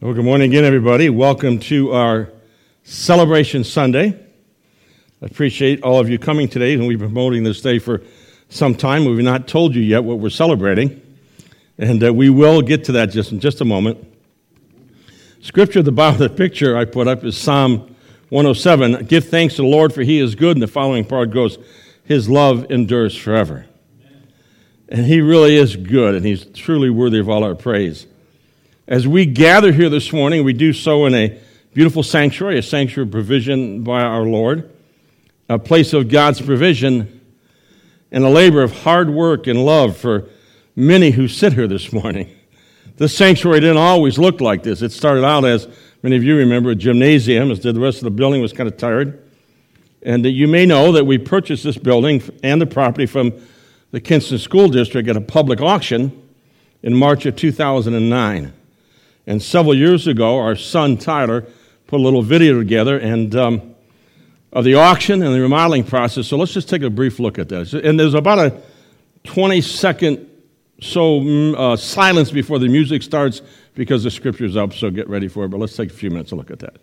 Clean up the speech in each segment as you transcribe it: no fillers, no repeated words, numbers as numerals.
Well, good morning again, everybody. Welcome to our Celebration Sunday. I appreciate all of you coming today, and we've been promoting this day for some time. We've not told you yet what we're celebrating, and we will get to that in just a moment. Scripture at the bottom of the picture I put up is Psalm 107. Give thanks to the Lord, for he is good, and the following part goes, his love endures forever. And he really is good, and he's truly worthy of all our praise. As we gather here this morning, we do so in a beautiful sanctuary, a sanctuary provision by our Lord, a place of God's provision, and a labor of hard work and love for many who sit here this morning. This sanctuary didn't always look like this. It started out, as many of you remember, a gymnasium, as did the rest of the building. Was kind of tired. And you may know that we purchased this building and the property from the Kinston School District at a public auction in March of 2009. And several years ago, our son Tyler put a little video together of the auction and the remodeling process. So let's just take a brief look at that. And there's about a 20-second silence before the music starts because the scripture's up, so get ready for it. But let's take a few minutes to look at that.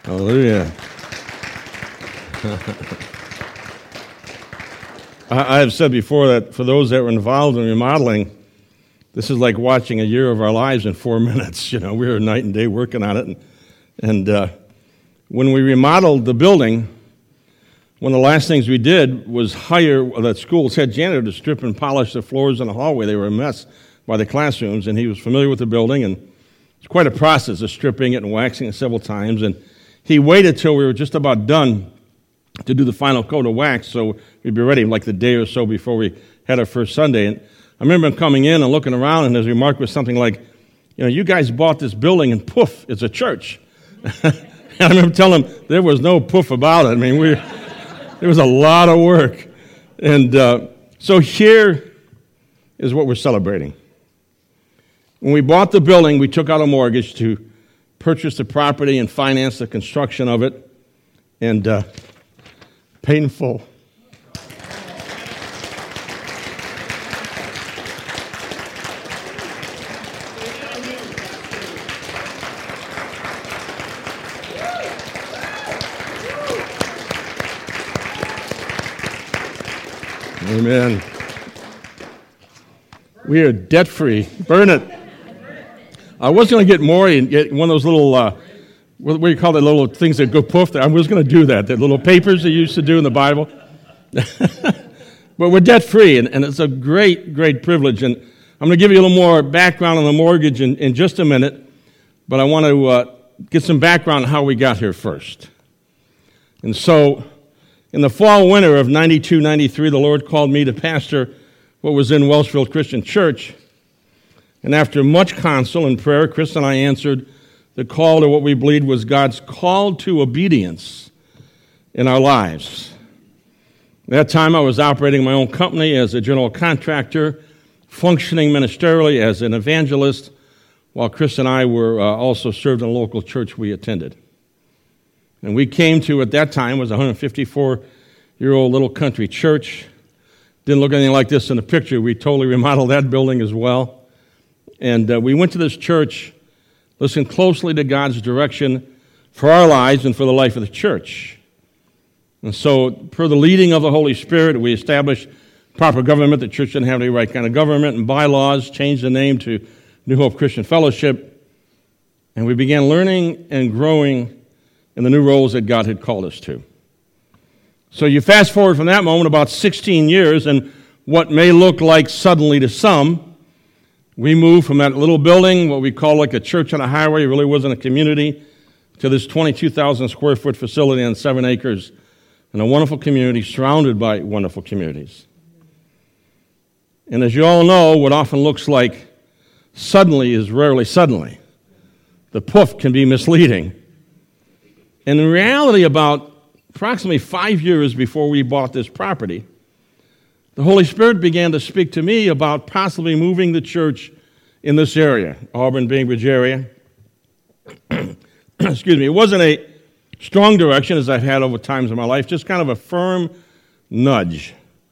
Hallelujah. I have said before that for those that were involved in remodeling, this is like watching a year of our lives in 4 minutes. We were night and day working on it. And when we remodeled the building, one of the last things we did was hire the school's head janitor to strip and polish the floors in the hallway. They were a mess by the classrooms, and he was familiar with the building, and it's quite a process of stripping it and waxing it several times. And he waited till we were just about done to do the final coat of wax, so we'd be ready like the day or so before we had our first Sunday. And I remember him coming in and looking around, and his remark was something like, you guys bought this building, and poof, it's a church. And I remember telling him there was no poof about it. I mean, there was a lot of work. And so here is what we're celebrating. When we bought the building, we took out a mortgage to purchase the property and finance the construction of it. And paid in full. Amen. We are debt-free. Burn it. I was going to get Maury and get one of those little, what do you call that, little things that go poof? I was going to do that, the little papers they used to do in the Bible. But we're debt-free, and it's a great, great privilege. And I'm going to give you a little more background on the mortgage in just a minute, but I want to get some background on how we got here first. And so, in the fall winter of 92, 93, the Lord called me to pastor what was in Welshfield Christian Church. And after much counsel and prayer, Chris and I answered the call to what we believed was God's call to obedience in our lives. At that time, I was operating my own company as a general contractor, functioning ministerially as an evangelist, while Chris and I were also served in a local church we attended. And we came to, at that time, was a 154-year-old little country church. Didn't look anything like this in the picture. We totally remodeled that building as well. And we went to this church, listened closely to God's direction for our lives and for the life of the church. And so, per the leading of the Holy Spirit, we established proper government. The church didn't have any right kind of government and bylaws, changed the name to New Hope Christian Fellowship. And we began learning and growing in the new roles that God had called us to. So you fast forward from that moment about 16 years, and what may look like suddenly to some, we moved from that little building, what we call like a church on a highway, it really wasn't a community, to this 22,000 square foot facility on 7 acres in a wonderful community surrounded by wonderful communities. And as you all know, what often looks like suddenly is rarely suddenly. The poof can be misleading. And in reality, about approximately 5 years before we bought this property, the Holy Spirit began to speak to me about possibly moving the church in this area, Auburn, Bainbridge area. Excuse me. It wasn't a strong direction, as I've had over times in my life, just kind of a firm nudge.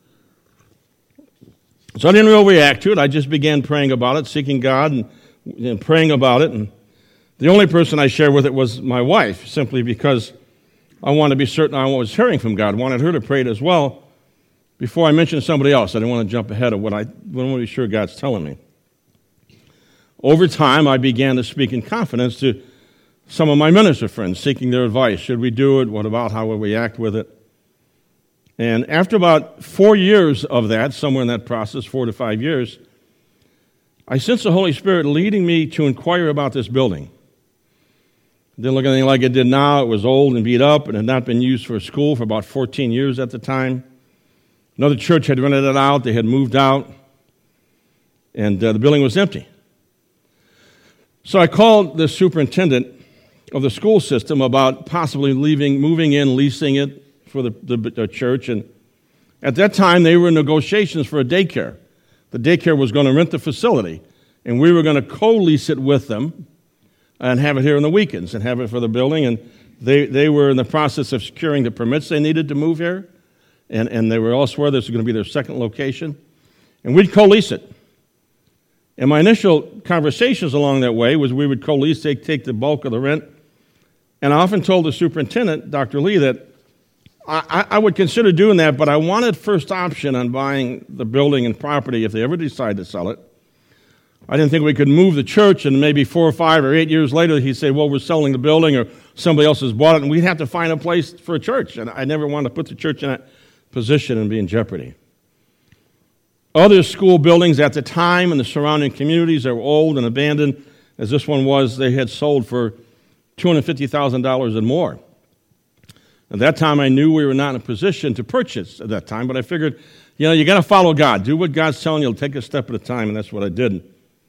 So I didn't really react to it. I just began praying about it, seeking God and praying about it. And the only person I shared with it was my wife, simply because I wanted to be certain I was hearing from God. I wanted her to pray it as well before I mentioned to somebody else. I didn't want to jump ahead of what I want to be sure God's telling me. Over time, I began to speak in confidence to some of my minister friends, seeking their advice. Should we do it? What about? How will we act with it? And after about 4 years of that, somewhere in that process, 4 to 5 years, I sensed the Holy Spirit leading me to inquire about this building. It didn't look anything like it did now. It was old and beat up and had not been used for a school for about 14 years at the time. Another church had rented it out. They had moved out, and the building was empty. So I called the superintendent of the school system about possibly moving in, leasing it for the church. And at that time, they were in negotiations for a daycare. The daycare was going to rent the facility, and we were going to co-lease it with them and have it here on the weekends and have it for the building. And they were in the process of securing the permits they needed to move here, and they were elsewhere. This was going to be their second location. And we'd co-lease it. And my initial conversations along that way was we would co-lease, take the bulk of the rent, And I often told the superintendent, Dr. Lee, that I would consider doing that, but I wanted first option on buying the building and property if they ever decide to sell it. I didn't think we could move the church, and maybe 4 or 5 or 8 years later, he'd say, well, we're selling the building, or somebody else has bought it, and we'd have to find a place for a church. And I never wanted to put the church in that position and be in jeopardy. Other school buildings at the time in the surrounding communities that were old and abandoned, as this one was, they had sold for $250,000 and more. At that time, I knew we were not in a position to purchase at that time, but I figured, you got to follow God. Do what God's telling you. Take a step at a time, and that's what I did.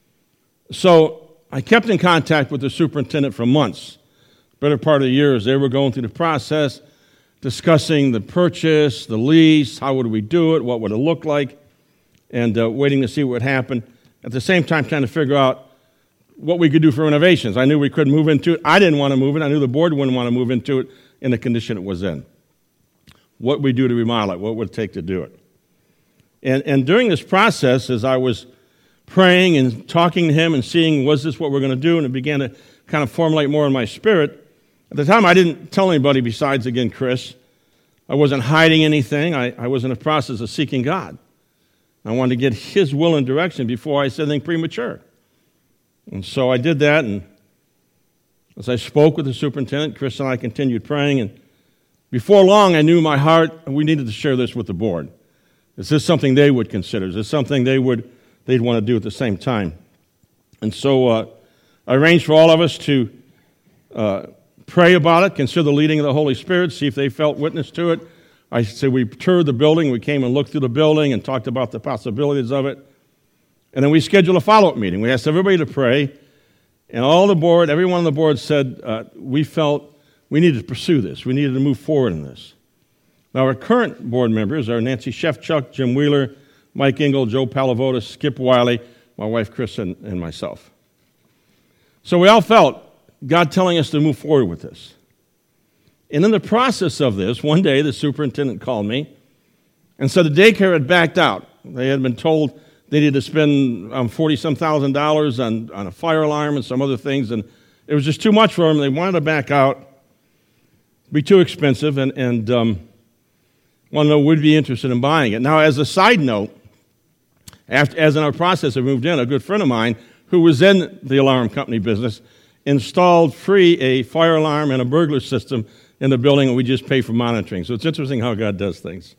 So I kept in contact with the superintendent for months, better part of the year, as they were going through the process, discussing the purchase, the lease, how would we do it, what would it look like, and waiting to see what would happen. At the same time, trying to figure out what we could do for renovations. I knew we couldn't move into it. I didn't want to move it. I knew the board wouldn't want to move into it in the condition it was in. What we do to remodel it, what would it take to do it. And during this process, as I was praying and talking to him and seeing, was this what we're going to do, and it began to kind of formulate more in my spirit. At the time, I didn't tell anybody besides, again, Chris. I wasn't hiding anything. I was in the process of seeking God. I wanted to get his will and direction before I said anything premature. And so I did that, and as I spoke with the superintendent, Chris and I continued praying, and before long, I knew in my heart we needed to share this with the board. Is this something they would consider? Is this something they'd want to do at the same time? And so I arranged for all of us to pray about it, consider the leading of the Holy Spirit, see if they felt witness to it. I said we toured the building, we came and looked through the building and talked about the possibilities of it. And then we scheduled a follow-up meeting. We asked everybody to pray. And everyone on the board said, we felt we needed to pursue this. We needed to move forward in this. Now, our current board members are Nancy Shefchuk, Jim Wheeler, Mike Engel, Joe Palavotis, Skip Wiley, my wife Chris, and myself. So we all felt God telling us to move forward with this. And in the process of this, one day the superintendent called me and said the daycare had backed out. They had been told they needed to spend $40-some thousand on a fire alarm and some other things, and it was just too much for them. They wanted to back out, be too expensive, and wanted to know would be interested in buying it. Now, as a side note, as in our process of moved in, a good friend of mine who was in the alarm company business installed free a fire alarm and a burglar system in the building, and we just pay for monitoring. So it's interesting how God does things.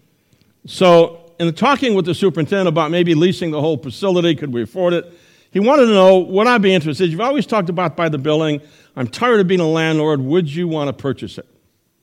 So in talking with the superintendent about maybe leasing the whole facility, could we afford it, he wanted to know, would I be interested? You've always talked about buy the building. I'm tired of being a landlord. Would you want to purchase it?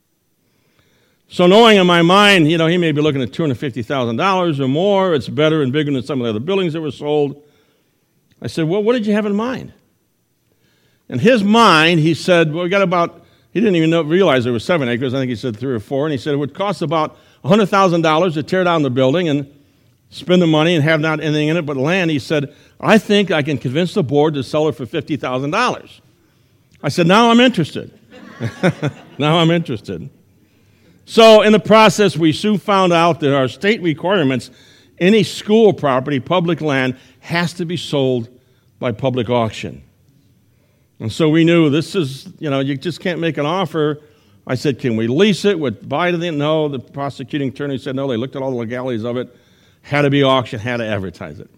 So knowing in my mind, he may be looking at $250,000 or more. It's better and bigger than some of the other buildings that were sold. I said, well, what did you have in mind? In his mind, he said, well, he didn't even realize there was 7 acres. I think he said 3 or 4. And he said it would cost about $100,000 to tear down the building and spend the money and have not anything in it but land. He said, I think I can convince the board to sell it for $50,000. I said, now I'm interested. Now I'm interested. So in the process, we soon found out that our state requirements, any school property, public land, has to be sold by public auction. And so we knew this is, you just can't make an offer. I said, can we lease it? Would buy it? No, the prosecuting attorney said no. They looked at all the legalities of it. Had to be auctioned, had to advertise it.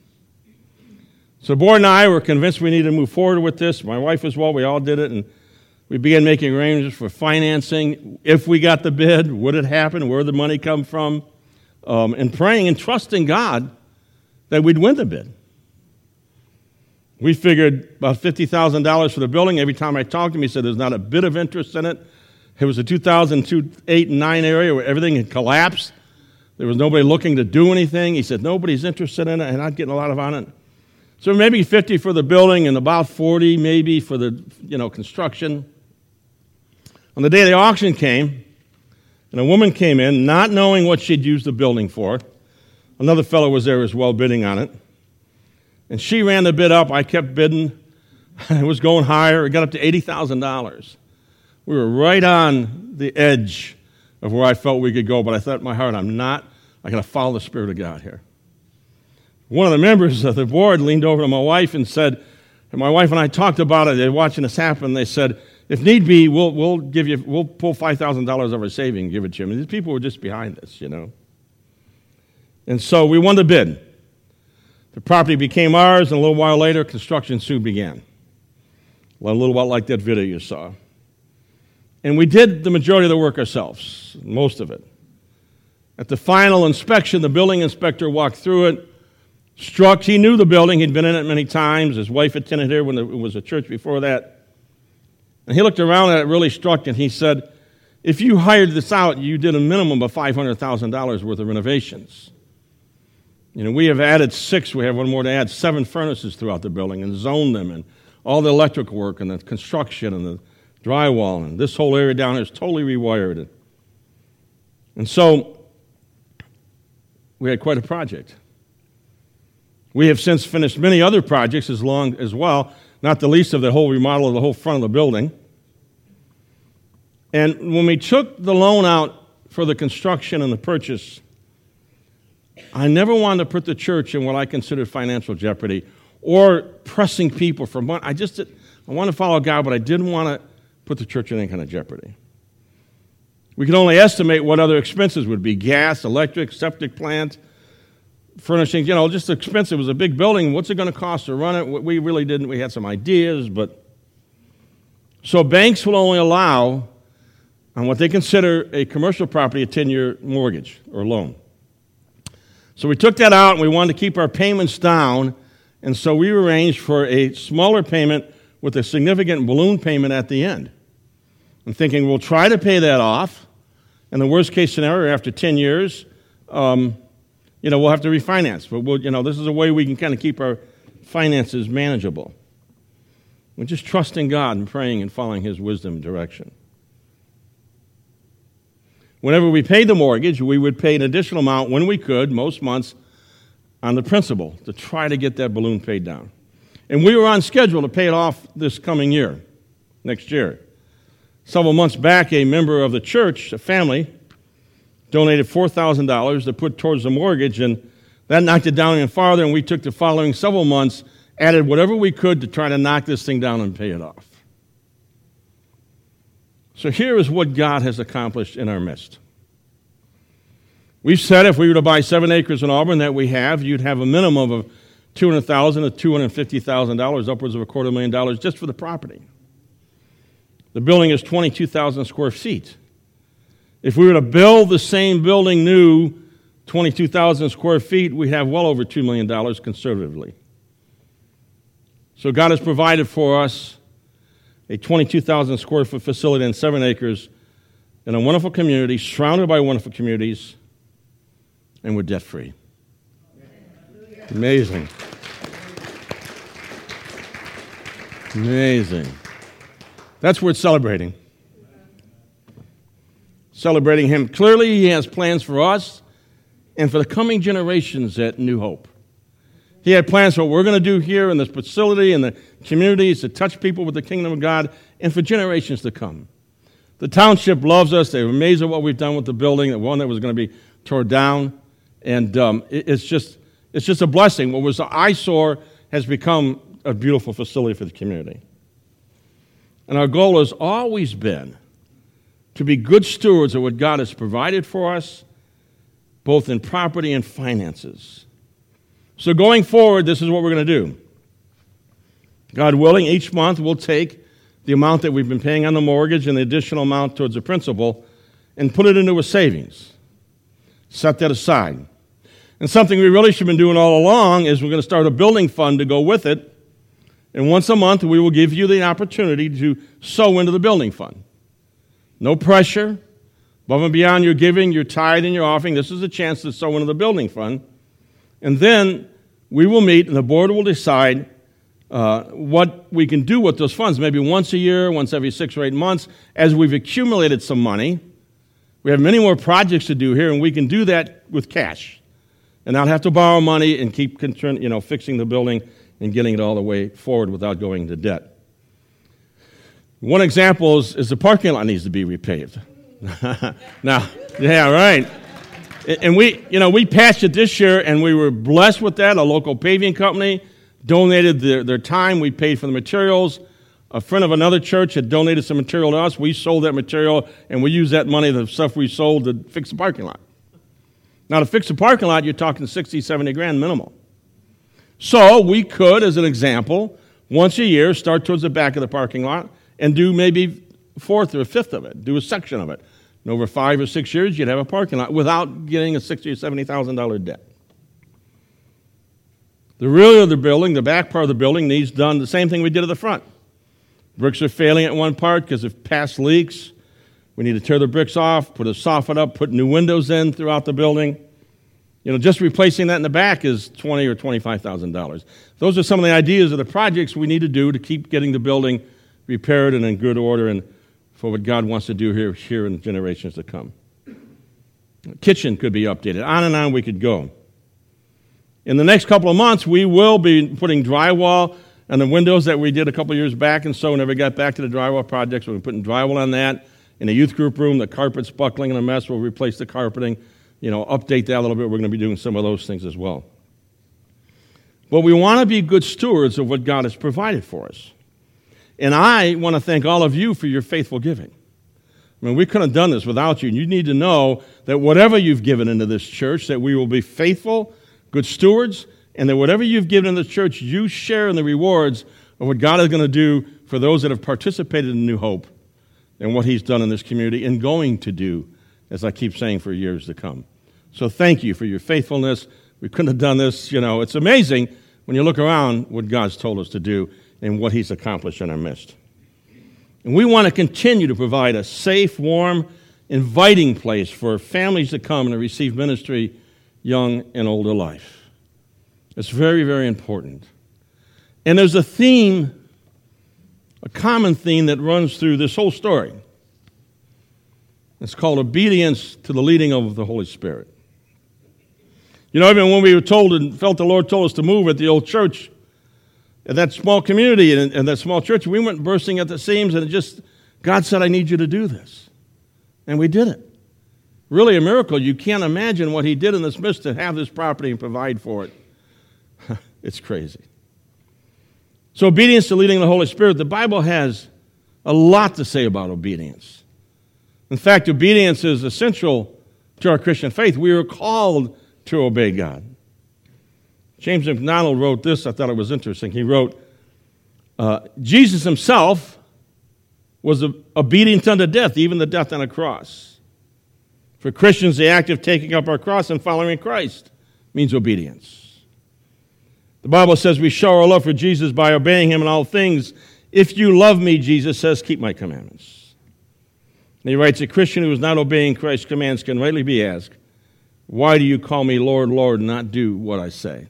So the board and I were convinced we needed to move forward with this. My wife as well, we all did it, and we began making arrangements for financing. If we got the bid, would it happen? Where would the money come from? And praying and trusting God that we'd win the bid. We figured about $50,000 for the building. Every time I talked to him, he said there's not a bit of interest in it. It was a 2008 and 9 area where everything had collapsed. There was nobody looking to do anything. He said nobody's interested in it, and not getting a lot on it. So maybe 50 for the building and about 40 maybe for the construction. On the day the auction came, and a woman came in, not knowing what she'd used the building for. Another fellow was there as well bidding on it. And she ran the bid up. I kept bidding. It was going higher. It got up to $80,000. We were right on the edge of where I felt we could go, but I thought in my heart, I got to follow the Spirit of God here. One of the members of the board leaned over to my wife and said, and my wife and I talked about it, they were watching this happen, they said, if need be, we'll pull $5,000 of our savings and give it to you. I mean, these people were just behind us, you know. And so we won the bid. The property became ours, and a little while later, construction soon began. A little while like that video you saw. And we did the majority of the work ourselves, most of it. At the final inspection, the building inspector walked through it, struck. He knew the building. He'd been in it many times. His wife attended here when it was a church before that. And he looked around at it, really struck, and he said, if you hired this out, you did a minimum of $500,000 worth of renovations. You know, we have added 6. We have one more to add, 7 furnaces throughout the building and zoned them, and all the electric work and the construction and the drywall, and this whole area down here is totally rewired. And so we had quite a project. We have since finished many other projects as well, not the least of the whole remodel of the whole front of the building. And when we took the loan out for the construction and the purchase, I never wanted to put the church in what I considered financial jeopardy or pressing people for money. I want to follow God, but I didn't want to put the church in any kind of jeopardy. We could only estimate what other expenses would be: gas, electric, septic plant, furnishings, just expensive. It was a big building. What's it going to cost to run it? We really didn't. We had some ideas, but so banks will only allow on what they consider a commercial property a 10-year mortgage or loan. So we took that out, and we wanted to keep our payments down, and so we arranged for a smaller payment with a significant balloon payment at the end. I'm thinking we'll try to pay that off, and the worst-case scenario, after 10 years, we'll have to refinance. But this is a way we can kind of keep our finances manageable. We're just trusting God and praying and following His wisdom and direction. Whenever we paid the mortgage, we would pay an additional amount when we could, most months, on the principal to try to get that balloon paid down. And we were on schedule to pay it off this coming year, next year. Several months back, a member of the church, a family, donated $4,000 to put towards the mortgage, and that knocked it down even farther, and we took the following several months, added whatever we could to try to knock this thing down and pay it off. So here is what God has accomplished in our midst. We've said if we were to buy 7 acres in Auburn that we have, you'd have a minimum of $200,000 to $250,000, upwards of $250,000 just for the property. The building is 22,000 square feet. If we were to build the same building new, 22,000 square feet, we'd have well over $2 million conservatively. So God has provided for us a 22,000 square foot facility and 7 acres in a wonderful community, surrounded by wonderful communities, and we're debt-free. Amazing. Amazing. That's worth celebrating. Celebrating Him. Clearly, He has plans for us and for the coming generations at New Hope. He had plans for what we're going to do here in this facility and the communities to touch people with the kingdom of God and for generations to come. The township loves us. They're amazed at what we've done with the building, the one that was going to be torn down. And it's just a blessing. What was an eyesore has become a beautiful facility for the community. And our goal has always been to be good stewards of what God has provided for us, both in property and finances. So going forward, this is what we're going to do. God willing, each month we'll take the amount that we've been paying on the mortgage and the additional amount towards the principal and put it into a savings. Set that aside. And something we really should have been doing all along is we're going to start a building fund to go with it. And once a month, we will give you the opportunity to sow into the building fund. No pressure. Above and beyond your giving, your tithe, and your offering, this is a chance to sow into the building fund. And then we will meet, and the board will decide what we can do with those funds, maybe once a year, once every 6 or 8 months, as we've accumulated some money. We have many more projects to do here, and we can do that with cash and not have to borrow money and keep fixing the building and getting it all the way forward without going into debt. One example is the parking lot needs to be repaved. Now, yeah, right. And we patched it this year, and we were blessed with that. A local paving company donated their time. We paid for the materials. A friend of another church had donated some material to us. We sold that material, and we used that money, the stuff we sold, to fix the parking lot. Now, to fix the parking lot, you're talking 60, 70 grand minimal. So we could, as an example, once a year, start towards the back of the parking lot and do maybe a fourth or a fifth of it, do a section of it. And over 5 or 6 years, you'd have a parking lot without getting a $60,000 or $70,000 debt. The rear of the building, the back part of the building, needs done the same thing we did at the front. Bricks are failing at one part because of past leaks. We need to tear the bricks off, put a soffit up, put new windows in throughout the building. Just replacing that in the back is $20,000 or $25,000. Those are some of the ideas of the projects we need to do to keep getting the building repaired and in good order and for what God wants to do here in generations to come. The kitchen could be updated. On and on we could go. In the next couple of months, we will be putting drywall on the windows that we did a couple of years back, and so whenever we got back to the drywall projects, we're putting drywall on that. In the youth group room, the carpet's buckling and a mess. We'll replace the carpeting, update that a little bit. We're going to be doing some of those things as well. But we want to be good stewards of what God has provided for us. And I want to thank all of you for your faithful giving. I mean, we couldn't have done this without you. And you need to know that whatever you've given into this church, that we will be faithful, good stewards, and that whatever you've given in the church, you share in the rewards of what God is going to do for those that have participated in New Hope and what He's done in this community and going to do, as I keep saying, for years to come. So thank you for your faithfulness. We couldn't have done this. It's amazing when you look around what God's told us to do and what He's accomplished in our midst. And we want to continue to provide a safe, warm, inviting place for families to come and to receive ministry, young and old alike. It's very, very important. And there's a theme, a common theme that runs through this whole story. It's called obedience to the leading of the Holy Spirit. Even when we were told and felt the Lord told us to move at the old church, at that small community and that small church, we went bursting at the seams, and God said, I need you to do this. And we did it. Really a miracle. You can't imagine what He did in this midst to have this property and provide for it. It's crazy. So obedience to leading the Holy Spirit, the Bible has a lot to say about obedience. In fact, obedience is essential to our Christian faith. We are called to obey God. James McDonald wrote this. I thought it was interesting. He wrote, Jesus Himself was obedient unto death, even the death on a cross. For Christians, the act of taking up our cross and following Christ means obedience. The Bible says we show our love for Jesus by obeying Him in all things. If you love me, Jesus says, keep my commandments. And he writes, a Christian who is not obeying Christ's commands can rightly be asked, why do you call me Lord, Lord, and not do what I say?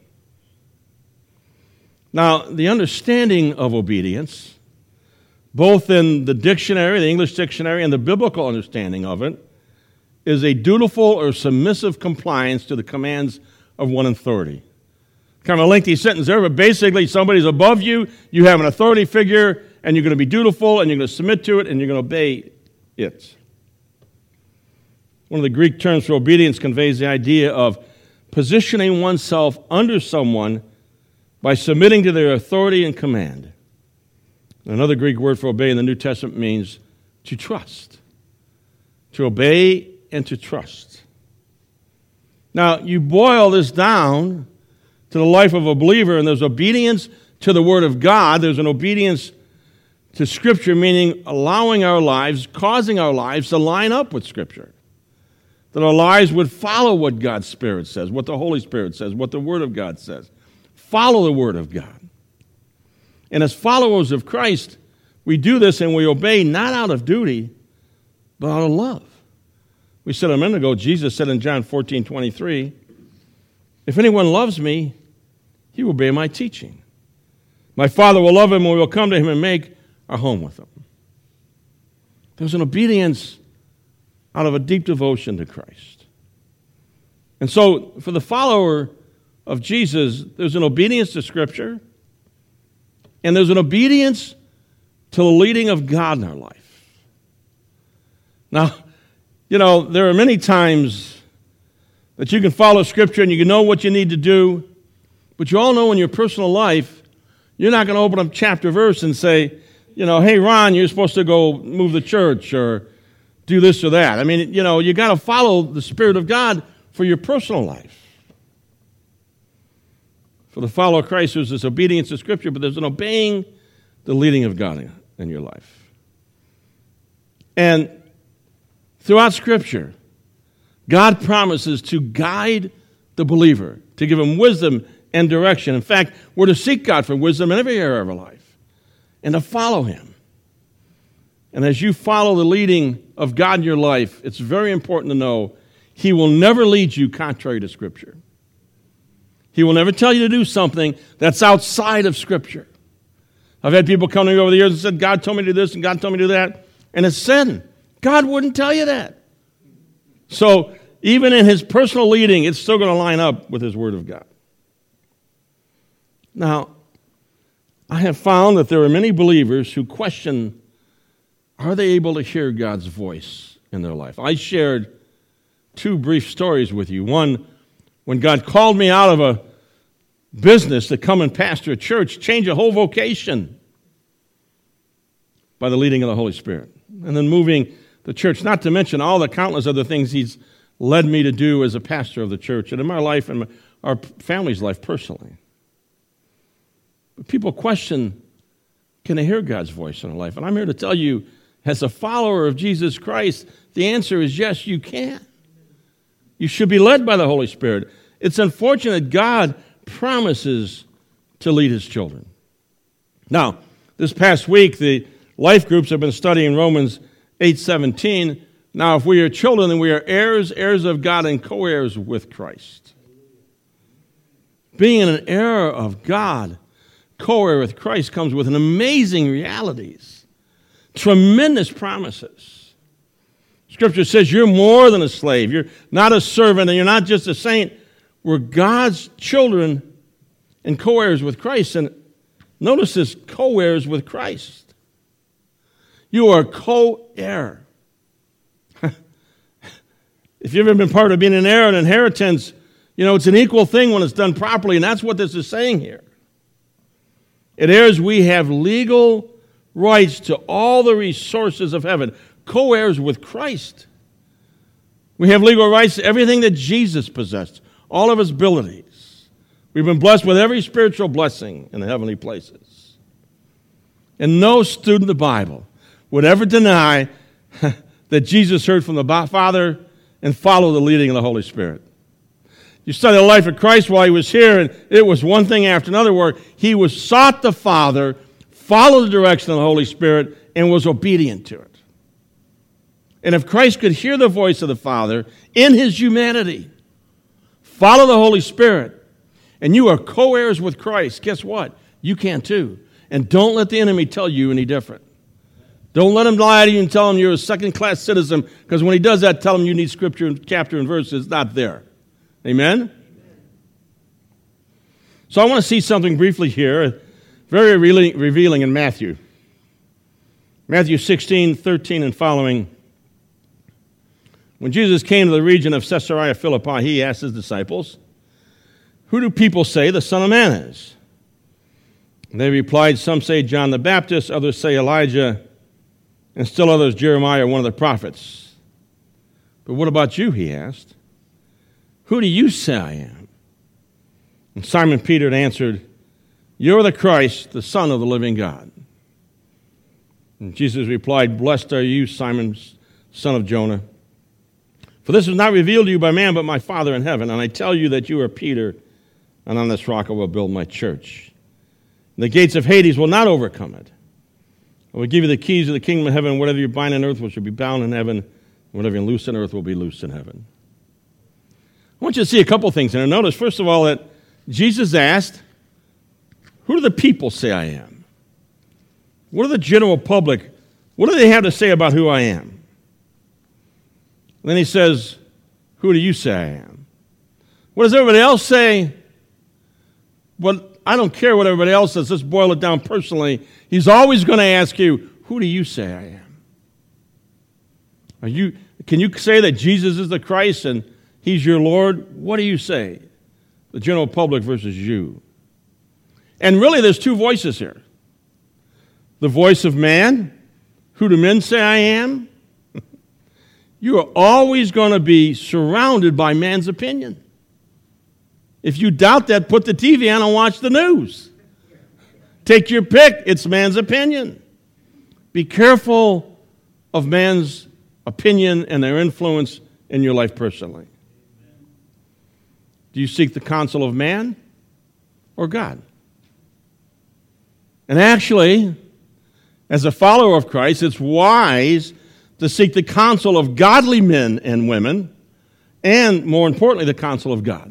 Now, the understanding of obedience, both in the dictionary, the English dictionary, and the biblical understanding of it, is a dutiful or submissive compliance to the commands of one authority. Kind of a lengthy sentence there, but basically somebody's above you, you have an authority figure, and you're going to be dutiful, and you're going to submit to it, and you're going to obey it. One of the Greek terms for obedience conveys the idea of positioning oneself under someone by submitting to their authority and command. Another Greek word for obey in the New Testament means to trust. To obey and to trust. Now, you boil this down to the life of a believer, and there's obedience to the Word of God. There's an obedience to Scripture, meaning allowing our lives, causing our lives to line up with Scripture. That our lives would follow what God's Spirit says, what the Holy Spirit says, what the Word of God says. Follow the Word of God. And as followers of Christ, we do this and we obey not out of duty, but out of love. We said a minute ago, Jesus said in John 14:23, if anyone loves me, he will obey my teaching. My Father will love him and we will come to him and make our home with him. There's an obedience out of a deep devotion to Christ. And so for the follower of Jesus, there's an obedience to Scripture, and there's an obedience to the leading of God in our life. Now, there are many times that you can follow Scripture and you can know what you need to do, but you all know in your personal life, you're not going to open up chapter verse and say, hey, Ron, you're supposed to go move the church or do this or that. I mean, you got to follow the Spirit of God for your personal life. For the follower of Christ, there's this obedience to Scripture, but there's an obeying the leading of God in your life. And throughout Scripture, God promises to guide the believer, to give him wisdom and direction. In fact, we're to seek God for wisdom in every area of our life and to follow Him. And as you follow the leading of God in your life, it's very important to know He will never lead you contrary to Scripture. He will never tell you to do something that's outside of Scripture. I've had people come to me over the years and said, God told me to do this and God told me to do that, and it's sin. God wouldn't tell you that. So even in His personal leading, it's still going to line up with His Word of God. Now, I have found that there are many believers who question, are they able to hear God's voice in their life? I shared 2 brief stories with you. One, when God called me out of a business to come and pastor a church, change a whole vocation by the leading of the Holy Spirit. And then moving the church, not to mention all the countless other things He's led me to do as a pastor of the church and in my life and our family's life personally. But people question, can they hear God's voice in their life? And I'm here to tell you, as a follower of Jesus Christ, the answer is yes, you can. You should be led by the Holy Spirit. It's unfortunate God promises to lead His children. Now, this past week, the life groups have been studying Romans 8:17. Now, if we are children, then we are heirs, heirs of God, and co-heirs with Christ. Being an heir of God, co-heir with Christ, comes with an amazing realities, tremendous promises. Scripture says you're more than a slave. You're not a servant, and you're not just a saint. We're God's children and co-heirs with Christ. And notice this, co-heirs with Christ. You are co-heir. If you've ever been part of being an heir, an inheritance, it's an equal thing when it's done properly, and that's what this is saying here. It heirs, we have legal rights to all the resources of heaven. Co-heirs with Christ. We have legal rights to everything that Jesus possessed, all of His abilities. We've been blessed with every spiritual blessing in the heavenly places. And no student of the Bible would ever deny that Jesus heard from the Father and followed the leading of the Holy Spirit. You study the life of Christ while He was here, and it was one thing after another where He was sought the Father, followed the direction of the Holy Spirit, and was obedient to it. And if Christ could hear the voice of the Father in His humanity, follow the Holy Spirit, and you are co-heirs with Christ, guess what? You can too. And don't let the enemy tell you any different. Don't let him lie to you and tell him you're a second-class citizen, because when he does that, tell him you need scripture and chapter and verse. It's not there. Amen? So I want to see something briefly here, very revealing in Matthew. Matthew 16:13 and following. When Jesus came to the region of Caesarea Philippi, He asked His disciples, "Who do people say the Son of Man is?" And they replied, "Some say John the Baptist, others say Elijah, and still others Jeremiah, one of the prophets." "But what about you?" He asked. "Who do you say I am?" And Simon Peter answered, "You're the Christ, the Son of the living God." And Jesus replied, "Blessed are you, Simon, son of Jonah. For this was not revealed to you by man, but my Father in heaven. And I tell you that you are Peter, and on this rock I will build my church. And the gates of Hades will not overcome it. I will give you the keys of the kingdom of heaven. Whatever you bind on earth will be bound in heaven. And whatever you loose on earth will be loosed in heaven." I want you to see a couple things in there. Notice, first of all, that Jesus asked, "Who do the people say I am?" What do the general public, what do they have to say about who I am? And then He says, "Who do you say I am?" What does everybody else say? Well, I don't care what everybody else says. Let's boil it down personally. He's always going to ask you, "Who do you say I am?" Can you say that Jesus is the Christ and He's your Lord? What do you say? The general public versus you. And really, there's two voices here. the voice of man? Who do men say I am? You are always going to be surrounded by man's opinion. If you doubt that, put the TV on and watch the news. Take your pick. It's man's opinion. Be careful of man's opinion and their influence in your life personally. Do you seek the counsel of man or God? And actually, as a follower of Christ, it's wise to seek the counsel of godly men and women, and more importantly, the counsel of God.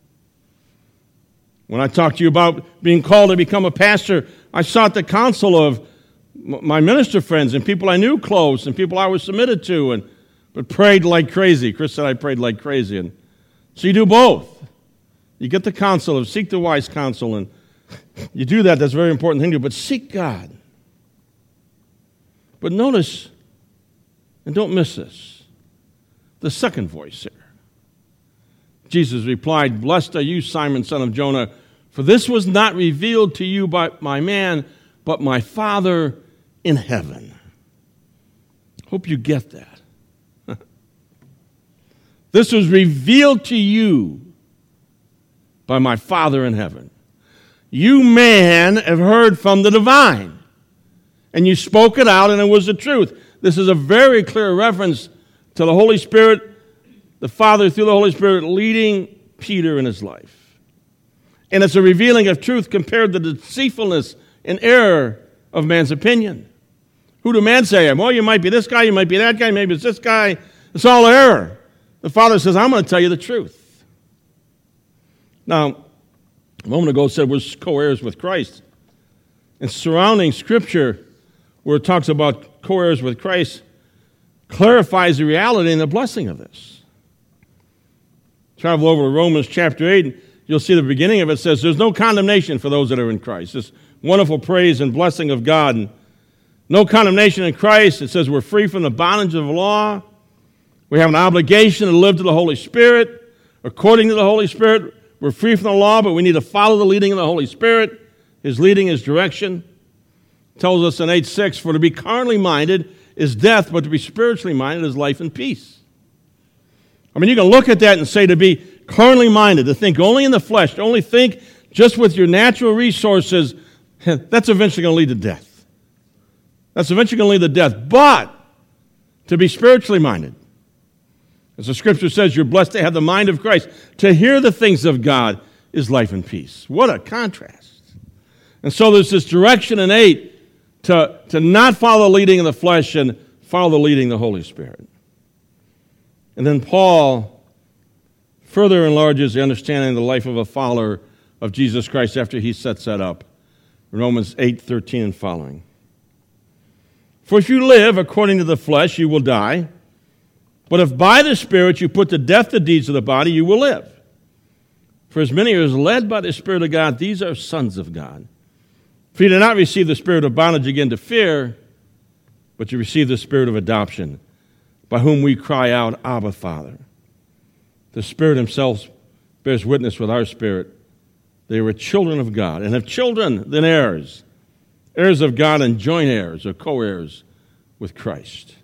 When I talked to you about being called to become a pastor, I sought the counsel of my minister friends and people I knew close and people I was submitted to, but prayed like crazy. Chris said I prayed like crazy. And so you do both. You get the counsel of seek the wise counsel, and you do that. That's a very important thing to do. But seek God. But notice, and don't miss this, the second voice here. Jesus replied, "Blessed are you, Simon, son of Jonah, for this was not revealed to you by my man, but my Father in heaven." Hope you get that. This was revealed to you by my Father in heaven. You, man, have heard from the divine, and you spoke it out, and it was the truth. This is a very clear reference to the Holy Spirit, the Father through the Holy Spirit leading Peter in his life. And it's a revealing of truth compared to the deceitfulness and error of man's opinion. Who do man say I am? Well, you might be this guy, you might be that guy, maybe it's this guy. It's all error. The Father says, I'm going to tell you the truth. Now, a moment ago it said we're co-heirs with Christ. And surrounding Scripture, where it talks about co-heirs with Christ, clarifies the reality and the blessing of this. Travel over to Romans chapter 8, you'll see the beginning of it says, there's no condemnation for those that are in Christ. This wonderful praise and blessing of God. And no condemnation in Christ. It says we're free from the bondage of the law. We have an obligation to live to the Holy Spirit. According to the Holy Spirit, we're free from the law, but we need to follow the leading of the Holy Spirit. His leading, His direction. It tells us in 8:6, for to be carnally minded is death, but to be spiritually minded is life and peace. I mean, you can look at that and say to be carnally minded, to think only in the flesh, to only think just with your natural resources, that's eventually going to lead to death. That's eventually going to lead to death. But to be spiritually minded, as the Scripture says, you're blessed to have the mind of Christ. To hear the things of God is life and peace. What a contrast. And so there's this direction in 8 to not follow the leading of the flesh and follow the leading of the Holy Spirit. And then Paul further enlarges the understanding of the life of a follower of Jesus Christ after he sets that up. Romans 8:13 and following. For if you live according to the flesh, you will die. But if by the Spirit you put to death the deeds of the body, you will live. For as many as are led by the Spirit of God, these are sons of God. For you did not receive the spirit of bondage again to fear, but you received the spirit of adoption, by whom we cry out, Abba, Father. The Spirit Himself bears witness with our spirit. They were children of God, and if children, then heirs. Heirs of God and joint heirs, or co-heirs with Christ.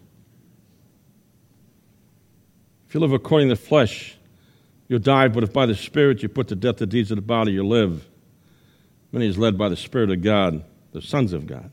If you live according to the flesh, you'll die, but if by the Spirit you put to death the deeds of the body, you'll live. Many is led by the Spirit of God, the sons of God.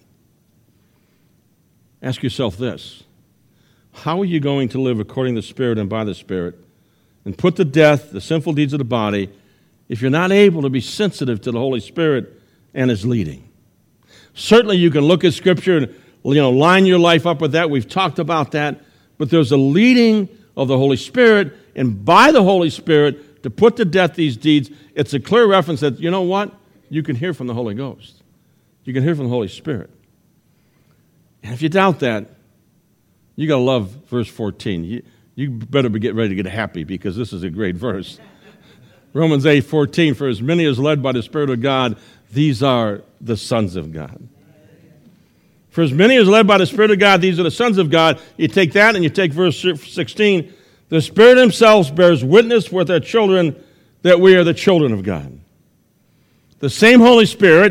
Ask yourself this. How are you going to live according to the Spirit and by the Spirit and put to death the sinful deeds of the body if you're not able to be sensitive to the Holy Spirit and His leading? Certainly you can look at Scripture and line your life up with that. We've talked about that. But there's a leading of the Holy Spirit, and by the Holy Spirit to put to death these deeds. It's a clear reference that, you know what? You can hear from the Holy Ghost. You can hear from the Holy Spirit. And if you doubt that, you got to love verse 14. You better get ready to get happy because this is a great verse. Romans 8:14, for as many as led by the Spirit of God, these are the sons of God. For as many as led by the Spirit of God, these are the sons of God. You take that and you take verse 16. The Spirit Himself bears witness with our children that we are the children of God. The same Holy Spirit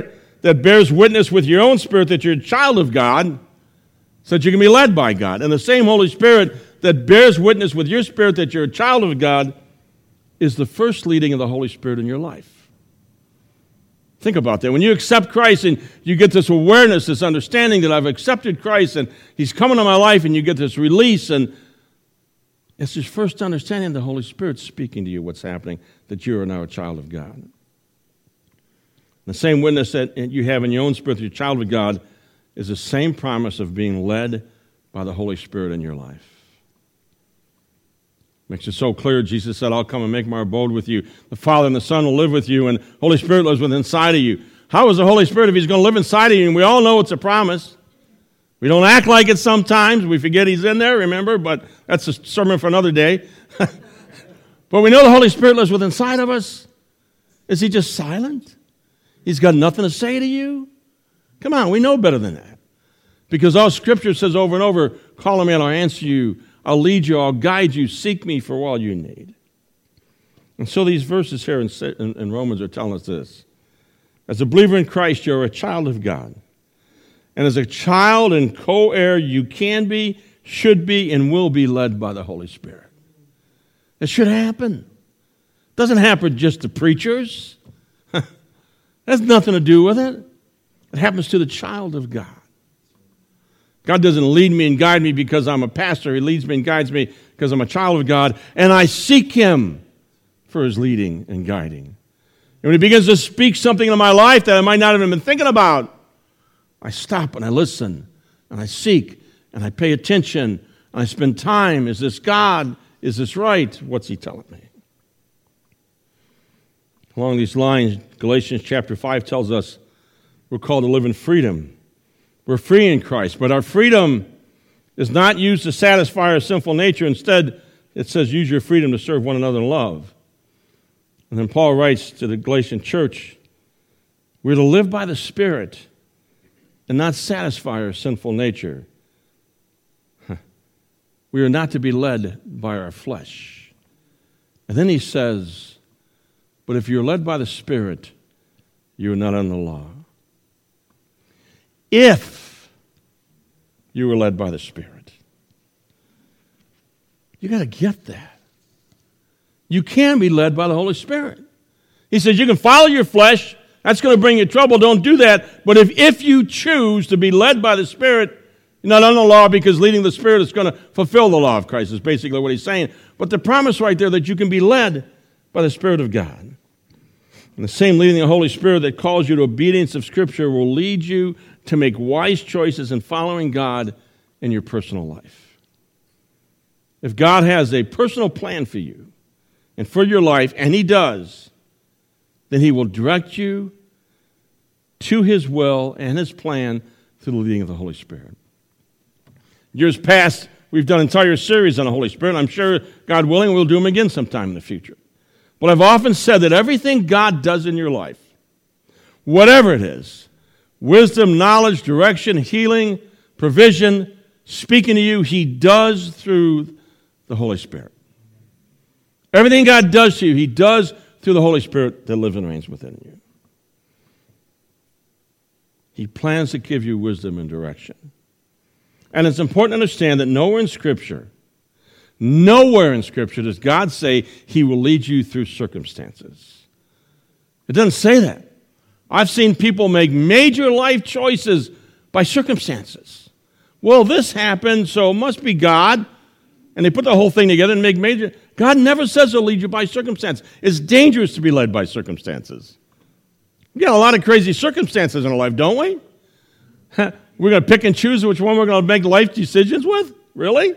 that bears witness with your own spirit that you're a child of God, so that you can be led by God. And the same Holy Spirit that bears witness with your spirit that you're a child of God is the first leading of the Holy Spirit in your life. Think about that. When you accept Christ and you get this awareness, this understanding that I've accepted Christ and He's come into my life, and you get this release, and it's this first understanding the Holy Spirit speaking to you what's happening, that you are now a child of God. The same witness that you have in your own spirit that you're a child of God is the same promise of being led by the Holy Spirit in your life. Makes it so clear. Jesus said, I'll come and make my abode with you. The Father and the Son will live with you, and the Holy Spirit lives within inside of you. How is the Holy Spirit if He's going to live inside of you? And we all know it's a promise. We don't act like it sometimes. We forget He's in there, remember? But that's a sermon for another day. But we know the Holy Spirit lives within inside of us. Is He just silent? He's got nothing to say to you? Come on, we know better than that. Because all Scripture says over and over, call on me and I'll answer you. I'll lead you, I'll guide you, seek me for all you need. And so these verses here in Romans are telling us this. As a believer in Christ, you're a child of God. And as a child and co-heir, you can be, should be, and will be led by the Holy Spirit. It should happen. It doesn't happen just to preachers. It has nothing to do with it. It happens to the child of God. God doesn't lead me and guide me because I'm a pastor. He leads me and guides me because I'm a child of God, and I seek Him for His leading and guiding. And when He begins to speak something in my life that I might not have even been thinking about, I stop and I listen, and I seek, and I pay attention, and I spend time. Is this God? Is this right? What's He telling me? Along these lines, Galatians chapter 5 tells us we're called to live in freedom. We're free in Christ, but our freedom is not used to satisfy our sinful nature. Instead, it says use your freedom to serve one another in love. And then Paul writes to the Galatian church, we're to live by the Spirit and not satisfy our sinful nature. We are not to be led by our flesh. And then he says, but if you're led by the Spirit, you are not under the law. If you were led by the Spirit. You got to get that. You can be led by the Holy Spirit. He says you can follow your flesh. That's going to bring you trouble. Don't do that. But if you choose to be led by the Spirit, you're not under the law, because leading the Spirit is going to fulfill the law of Christ is basically what he's saying. But the promise right there that you can be led by the Spirit of God. And the same leading the Holy Spirit that calls you to obedience of Scripture will lead you to make wise choices in following God in your personal life. If God has a personal plan for you and for your life, and He does, then He will direct you to His will and His plan through the leading of the Holy Spirit. Years past, we've done an entire series on the Holy Spirit. I'm sure, God willing, we'll do them again sometime in the future. But I've often said that everything God does in your life, whatever it is, wisdom, knowledge, direction, healing, provision, speaking to you, He does through the Holy Spirit. Everything God does to you, He does through the Holy Spirit that lives and reigns within you. He plans to give you wisdom and direction. And it's important to understand that nowhere in Scripture does God say He will lead you through circumstances. It doesn't say that. I've seen people make major life choices by circumstances. Well, this happened, so it must be God. And they put the whole thing together and make major... God never says He'll lead you by circumstance. It's dangerous to be led by circumstances. We got a lot of crazy circumstances in our life, don't we? We're going to pick and choose which one we're going to make life decisions with? Really?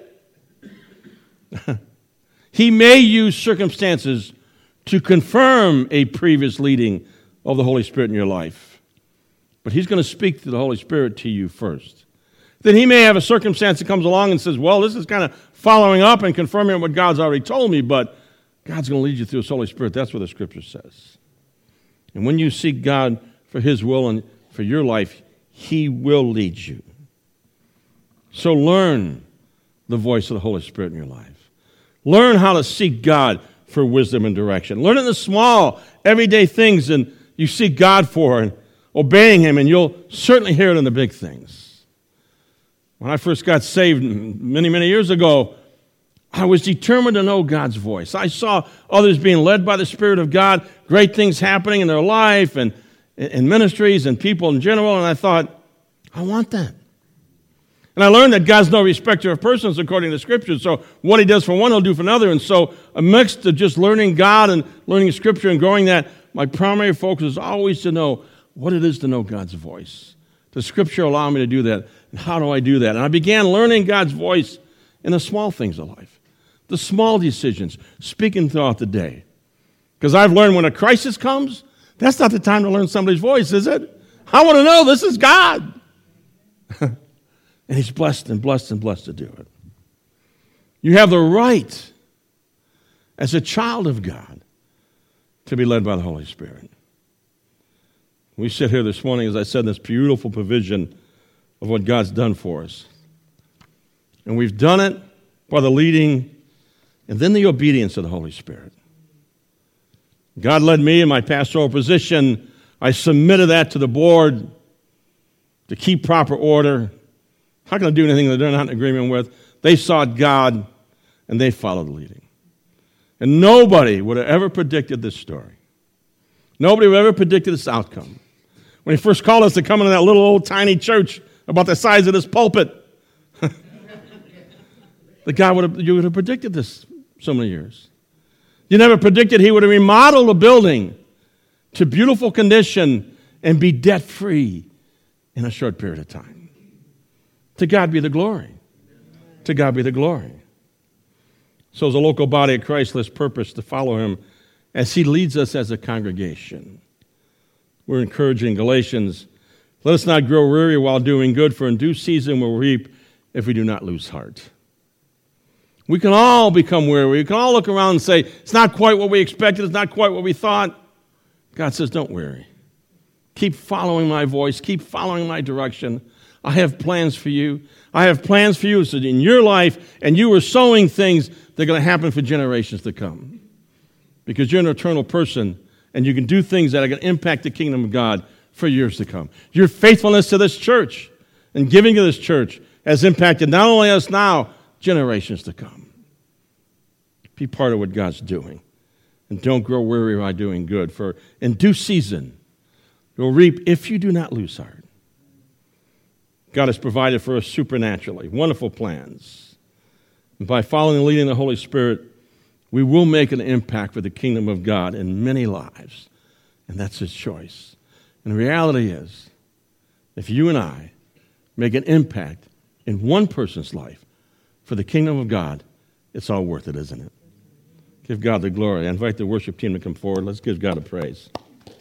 He may use circumstances to confirm a previous leading of the Holy Spirit in your life. But He's going to speak through the Holy Spirit to you first. Then He may have a circumstance that comes along and says, well, this is kind of following up and confirming what God's already told me, but God's going to lead you through His Holy Spirit. That's what the Scripture says. And when you seek God for His will and for your life, He will lead you. So learn the voice of the Holy Spirit in your life. Learn how to seek God for wisdom and direction. Learn in the small, everyday things and you seek God for. And obeying Him, and you'll certainly hear it in the big things. When I first got saved many, many years ago, I was determined to know God's voice. I saw others being led by the Spirit of God, great things happening in their life and in ministries and people in general, and I thought, I want that. And I learned that God's no respecter of persons according to Scripture, so what He does for one, He'll do for another. And so a mix of just learning God and learning Scripture and growing that, my primary focus is always to know what it is to know God's voice. Does Scripture allow me to do that? And how do I do that? And I began learning God's voice in the small things of life, the small decisions, speaking throughout the day. Because I've learned when a crisis comes, that's not the time to learn somebody's voice, is it? I want to know this is God. And He's blessed and blessed and blessed to do it. You have the right, as a child of God, to be led by the Holy Spirit. We sit here this morning, as I said, in this beautiful provision of what God's done for us. And we've done it by the leading and then the obedience of the Holy Spirit. God led me in my pastoral position. I submitted that to the board to keep proper order. How can I do anything that they're not in agreement with? They sought God, and they followed the leading. And nobody would have ever predicted this story. Nobody would have ever predicted this outcome. When He first called us to come into that little old tiny church about the size of this pulpit, you would have predicted this so many years. You never predicted He would have remodeled a building to beautiful condition and be debt-free in a short period of time. To God be the glory. To God be the glory. So as a local body of Christ, let's purpose to follow Him as He leads us as a congregation. We're encouraging Galatians, let us not grow weary while doing good, for in due season we'll reap if we do not lose heart. We can all become weary. We can all look around and say, it's not quite what we expected, it's not quite what we thought. God says, don't worry. Keep following my voice. Keep following my direction. I have plans for you. I have plans for you so in your life, and you are sowing things that are going to happen for generations to come. Because you're an eternal person, and you can do things that are going to impact the kingdom of God for years to come. Your faithfulness to this church and giving to this church has impacted not only us now, generations to come. Be part of what God's doing. And don't grow weary by doing good, for in due season you'll reap if you do not lose heart. God has provided for us supernaturally, wonderful plans. And by following the leading of the Holy Spirit, we will make an impact for the kingdom of God in many lives. And that's His choice. And the reality is, if you and I make an impact in one person's life for the kingdom of God, it's all worth it, isn't it? Give God the glory. I invite the worship team to come forward. Let's give God a praise.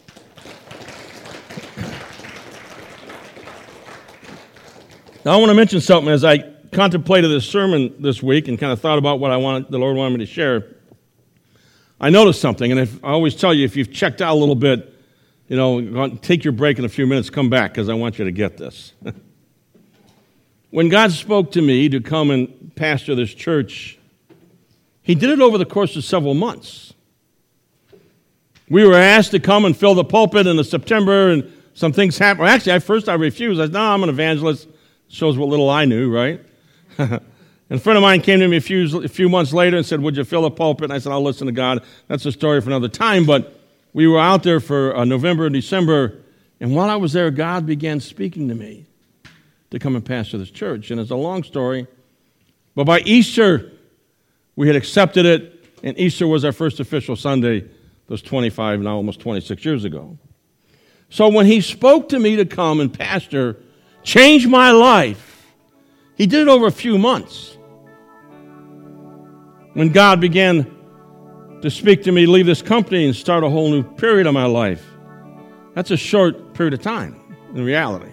Now, I want to mention something as I contemplated this sermon this week and kind of thought about what the Lord wanted me to share. I noticed something, and I always tell you, if you've checked out a little bit, take your break in a few minutes, come back, because I want you to get this. When God spoke to me to come and pastor this church, He did it over the course of several months. We were asked to come and fill the pulpit in September, and some things happened. Well, actually, I refused. I said, no, I'm an evangelist. Shows what little I knew, right? And a friend of mine came to me a few months later and said, would you fill the pulpit? And I said, I'll listen to God. That's a story for another time. But we were out there for November and December, and while I was there, God began speaking to me to come and pastor this church. And it's a long story. But by Easter, we had accepted it, and Easter was our first official Sunday. Those 25, now almost 26 years ago. So when He spoke to me to come and pastor, change my life, He did it over a few months. When God began to speak to me, leave this company and start a whole new period of my life, that's a short period of time in reality.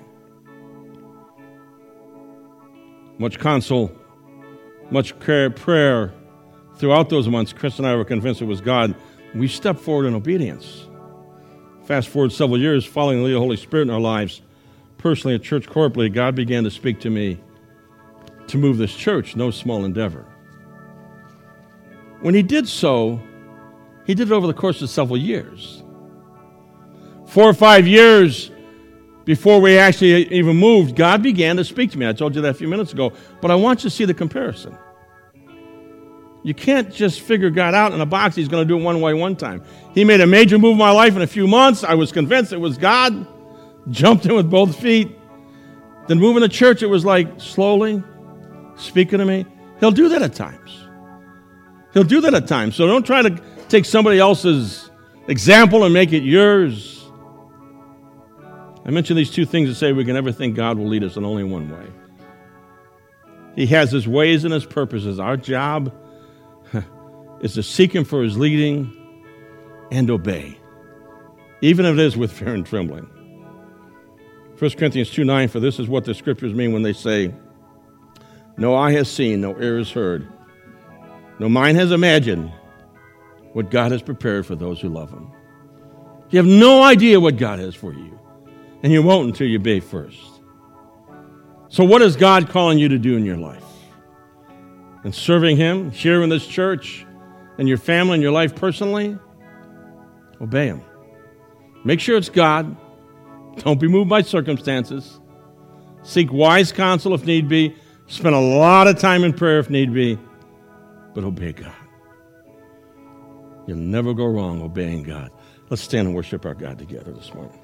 Much counsel, much prayer throughout those months. Chris and I were convinced it was God. We stepped forward in obedience. Fast forward several years, following the lead of the Holy Spirit in our lives, personally at church corporately, God began to speak to me to move this church, no small endeavor. When He did so, He did it over the course of several years. 4 or 5 years before we actually even moved, God began to speak to me. I told you that a few minutes ago. But I want you to see the comparison. You can't just figure God out in a box. He's going to do it one way one time. He made a major move in my life in a few months. I was convinced it was God. Jumped in with both feet. Then moving to church, it was like slowly speaking to me. He'll do that at times. He'll do that at times. So don't try to take somebody else's example and make it yours. I mention these two things to say we can never think God will lead us in only one way. He has his ways and his purposes. Our job is to seek him for his leading and obey, even if it is with fear and trembling. 1 Corinthians 2:9, for this is what the scriptures mean when they say, no eye has seen, no ear has heard, no mind has imagined what God has prepared for those who love him. You have no idea what God has for you, and you won't until you obey first. So what is God calling you to do in your life? And serving him, here in this church, and your family and your life personally, obey him. Make sure it's God. Don't be moved by circumstances. Seek wise counsel if need be. Spend a lot of time in prayer if need be. But obey God. You'll never go wrong obeying God. Let's stand and worship our God together this morning.